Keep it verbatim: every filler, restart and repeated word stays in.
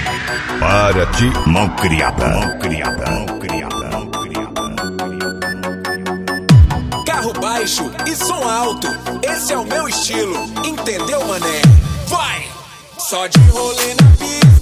Para ti, mão criada, mão criada, mão criada, mão criada. Carro baixo e som alto, esse é o meu estilo, entendeu, mané? Vai! Só de rolê na pista.